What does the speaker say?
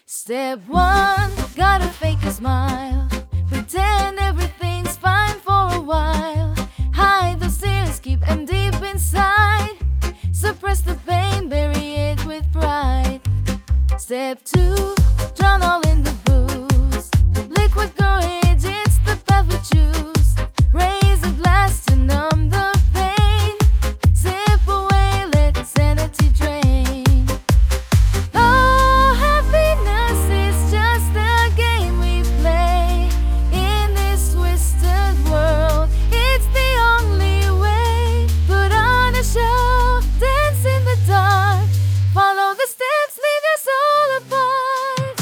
Step one, gotta fake a smile. Pretend everything's fine for a while. Hide those tears, keep them deep inside. Suppress the pain, bury it with pride. Step two, drown all in the booze. Liquid courage, it's the path we choose. Raise a glass to numb the pain. Sip away, let sanity drain. Oh, happiness is just a game we play. In this twisted world, it's the only way. Put on a show, dance in the dark. Follow the steps, leave your soul apart.